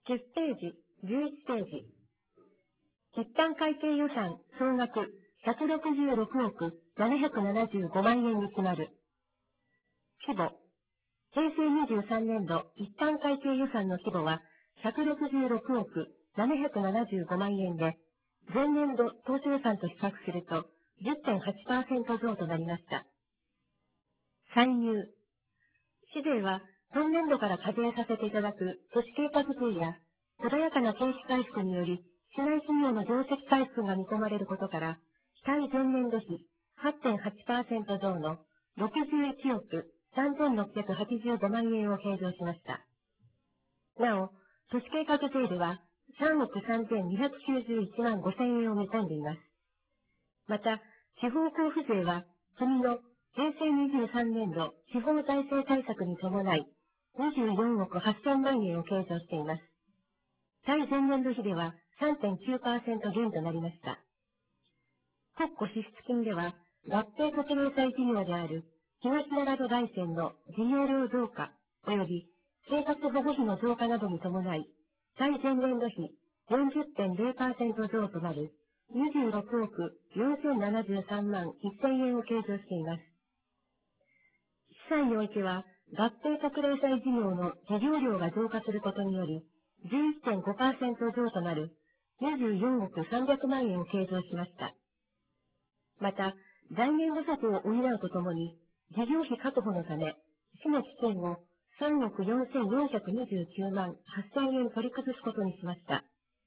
10ページ、11ページ。一般会計予算総額166億775万円に決まる。規模。平成23年度一般会計予算の規模は166億775万円で、前年度当初予算と比較すると 10.8% 増となりました。歳入。市税は今年度から課税させていただく都市計画税や穏やかな景気回復により市内企業の業績回復が見込まれることから、対前年度比 8.8% 増の61億3685万円を計上しました。なお、都市計画税では3億3291万5000円を見込んでいます。また、地方交付税は国の平成23年度地方財政対策に伴い24億8000万円を計上しています。対前年度比では 3.9% 減となりました。国庫支出金では、合併国内債事業である東長戸大山の事業量増加及び生活保護費の増加などに伴い、対前年度比 40.0% 増となる26億4073万1000円を計上しています。司債においては、合併特例債事業の事業量が増加することにより、11.5% 増となる24億300万円を計上しました。また、財源不足を補うとともに、事業費確保のため、市の基金を3億4429万8000円取り崩すことにしました。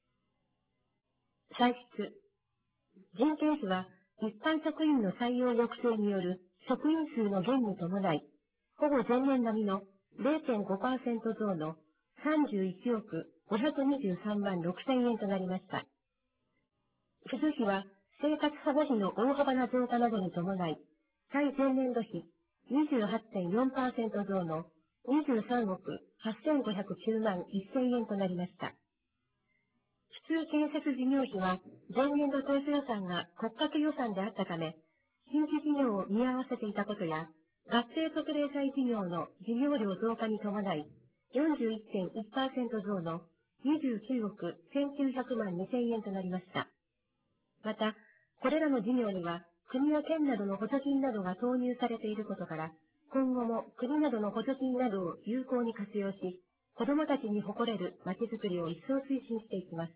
歳出。人件費は、一般職員の採用抑制による職員数の減に伴い、ほぼ前年並みの 0.5% 増の31億523万6000円となりました。付属費は生活保護費の大幅な増加などに伴い、対前年度比 28.4% 増の23億8509万1000円となりました。普通建設事業費は前年度当初予算が骨格予算であったため、新規事業を見合わせていたことや、合併特例債事業の事業量増加に伴い、41.1% 増の29億1900万2000円となりました。また、これらの事業には国や県などの補助金などが投入されていることから、今後も国などの補助金などを有効に活用し、子どもたちに誇れるまちづくりを一層推進していきます。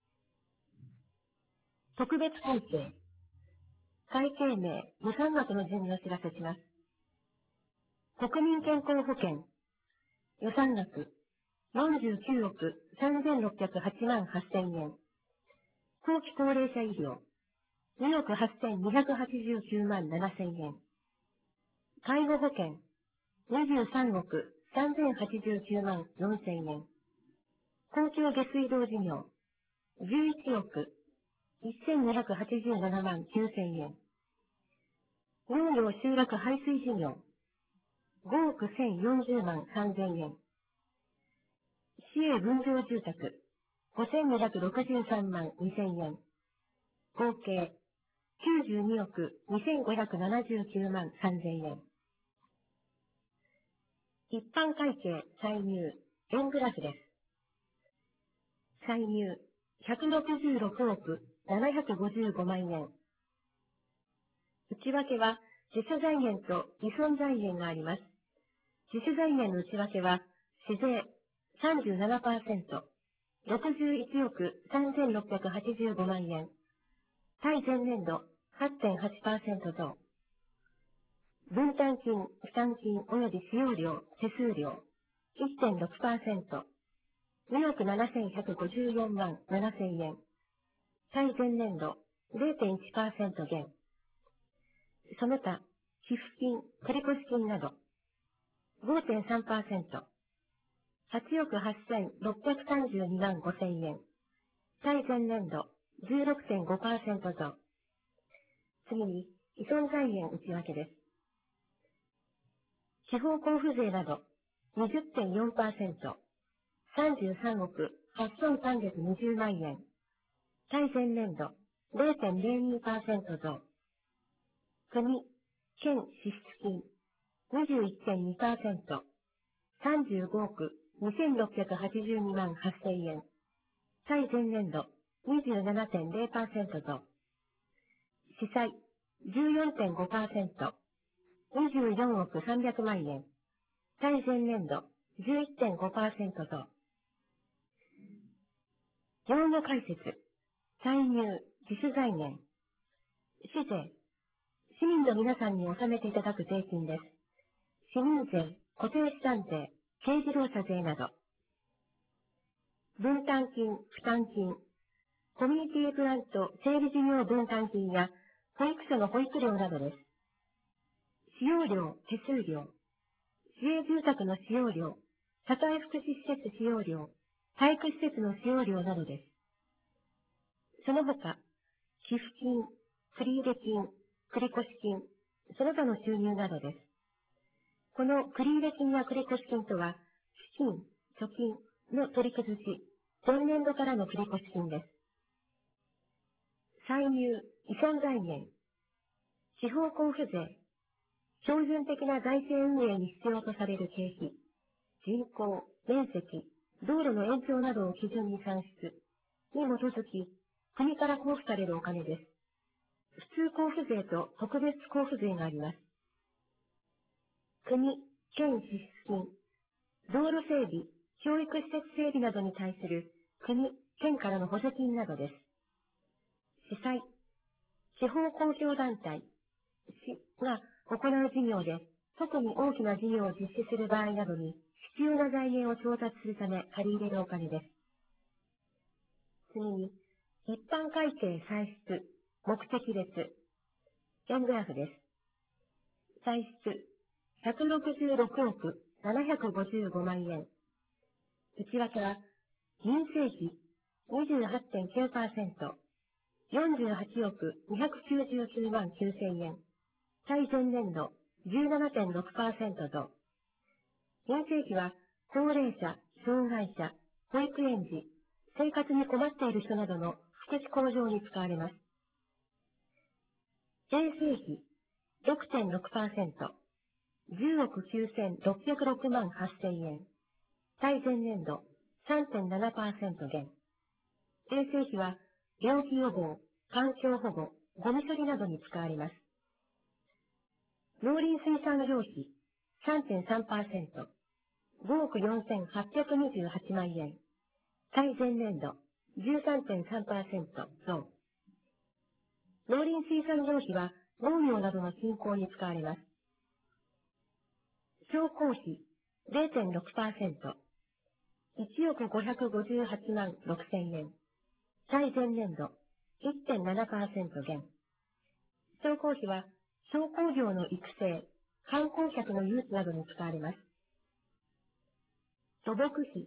特別会計。会計名、予算額の順にお知らせします。国民健康保険。予算額、49億3608万8000円。後期高齢者医療、2億8289万7000円。介護保険、23億3089万4000円。公共下水道事業、11億1287万9000円。農業集落排水事業、5億1040万3000円。市営分譲住宅、5263万2000円。合計、92億2579万3000円。一般会計歳入、円グラフです。歳入、166億755万円。内訳は、自主財源と依存財源があります。自主財源の内訳は、市税 37%、61億3685万円。対前年度 8.8% 増。分担金、負担金及び使用料、手数料 1.6%、2億7154万7000円。対前年度 0.1% 減。その他、寄付金、繰越金など 5.3%、8億8632万5000円。対前年度 16.5% 増。次に、依存財源内訳です。地方交付税など 20.4%、33億8320万円。対前年度 0.02% 増。国、県支出金 21.2%、35億 2682万8000円。対前年度 27.0% 増。司債 14.5%。24億300万円。対前年度 11.5% 増。用語解説。歳入、自主財源。市税。市民の皆さんに納めていただく税金です。市民税、固定資産税、軽自動車税など。分担金、負担金。コミュニティグラント整備事業分担金や保育所の保育料などです。使用料、手数料。市営住宅の使用料、社会福祉施設使用料、体育施設の使用料などです。その他、寄付金、繰入金、繰越金、その他の収入などです。この繰入金や繰越金とは、資金、貯金の取り崩し、前年度からの繰越金です。歳入、遺産財源、地方交付税、標準的な財政運営に必要とされる経費、人口、面積、道路の延長などを基準に算出に基づき、国から交付されるお金です。普通交付税と特別交付税があります。国、県支出金、道路整備、教育施設整備などに対する国、県からの補助金などです。司祭、地方公共団体、市が行う事業で、特に大きな事業を実施する場合などに、必要な財源を調達するため借り入れるお金です。次に、一般会計歳出、目的別、円グラフです。歳出、166億755万円。内訳は、民生費 28.9%、48億299万9000円。対前年度 17.6% 増。民生費は、高齢者、障害者、保育園児、生活に困っている人などの福祉向上に使われます。衛生費 6.6%、10億9606万8000円。対前年度 3.7% 減。衛生費は、病気予防、環境保護、ゴミ処理などに使われます。農林水産業費 3.3%、5億4828万円。対前年度 13.3% 増。農林水産業費は農業などの振興に使われます。商工費 0.6%、1億558万6000円。対前年度 1.7% 減。商工費は商工業の育成、観光客の誘致などに使われます。土木費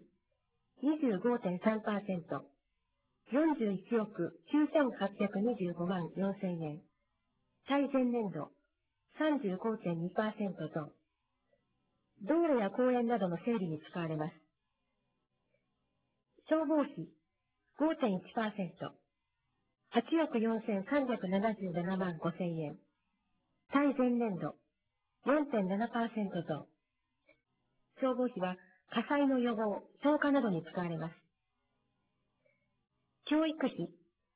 25.3%、41億9825万4000円。対前年度 35.2% 増。道路や公園などの整備に使われます。消防費 5.1%、8億4377万5000円。対前年度 4.7% 増。消防費は火災の予防、消火などに使われます。教育費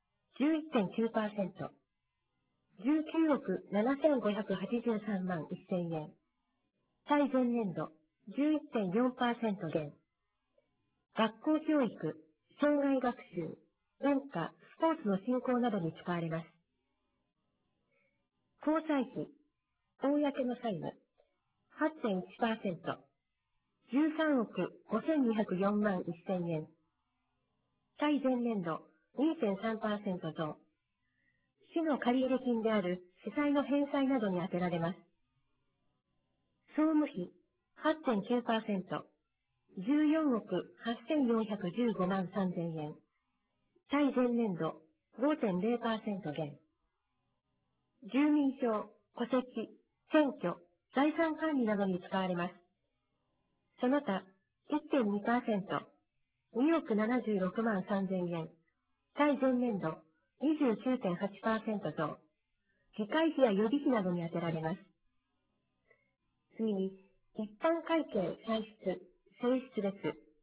11.9%、19億7583万1000円。対前年度 11.4% 減。学校教育、障害学習、文化、スポーツの振興などに使われます。交際費、公の債務、8.1%、13億5204万1000円。対前年度 2.3% 増。市の借入金である市債の返済などに充てられます。総務費 8.9%、14億8415万3000円。対前年度 5.0% 減。住民票、戸籍、選挙、財産管理などに使われます。その他 1.2%、2億76万3000円。対前年度 29.8% 増。議会費や予備費などに充てられます。次に、一般会計歳出、性質別、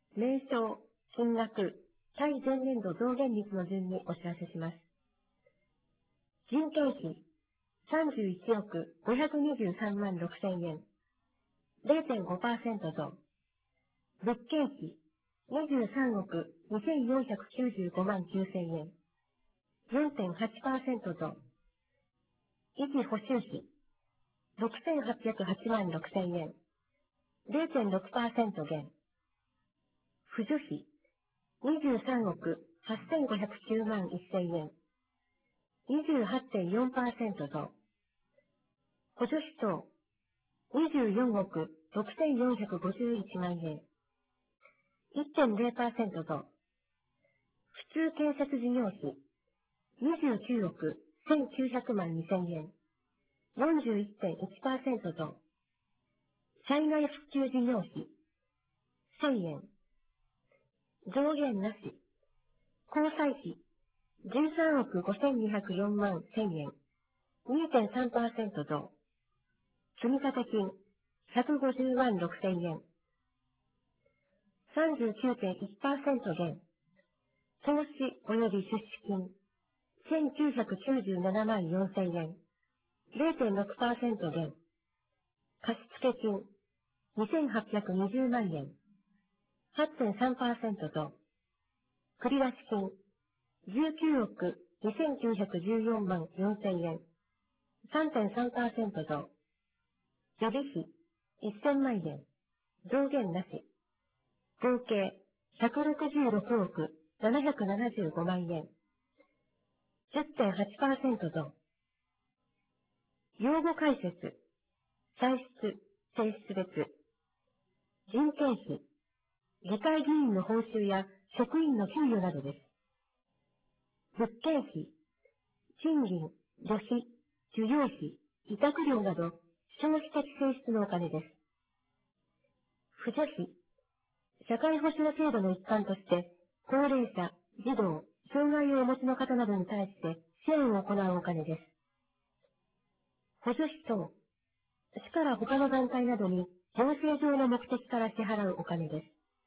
名称、金額、対前年度増減率の順にお知らせします。人件費、31億523万6千円、0.5% 増。物件費、23億2495万9千円、4.8% 増。維持補修費、6808万6千円、0.6% 減。扶助費、23億8509万1000円、28.4% 増。補助費等、24億6451万円、1.0% 増。普通建設事業費、29億1900万2000円、41.1% 増。災害復旧事業費、1000円。上限なし。交際費、13億5204万1000円、2.3% 増。積立金、150万6000円。39.1% 減。投資及び出資金、1997万4000円、0.6% 減。貸付金、2820万円、8.3% 増。繰出金、19億2914万4000円、3.3% 増。予備費、1000万円、増減なし。合計、166億775万円、10.8% 増。用語解説、歳出、性質別。人件費、議会議員の報酬や職員の給与などです。物件費、賃金、旅費、需要費、委託料など、消費的性質のお金です。扶助費、社会保障制度の一環として、高齢者、児童、障害をお持ちの方などに対して支援を行うお金です。補助費等、市から他の団体などに行政上の目的から支払うお金です。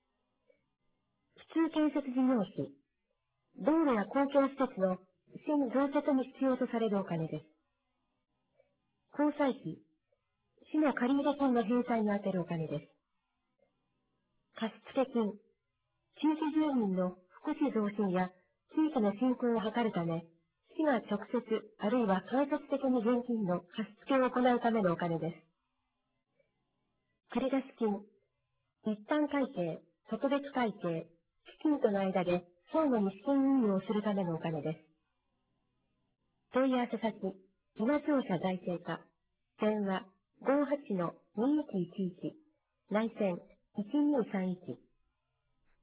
普通建設事業費、道路や公共施設の新増設に必要とされるお金です。交際費、市の借入金の返済に充てるお金です。貸付金、地域住民の福祉増進や地域の振興を図るため、市が直接あるいは間接的に現金の貸付を行うためのお金です。繰出金、一般会計、特別会計、基金との間で相互に資金運用をするためのお金です。問い合わせ先、今庁舎財政課、電話 58-2111、内線1231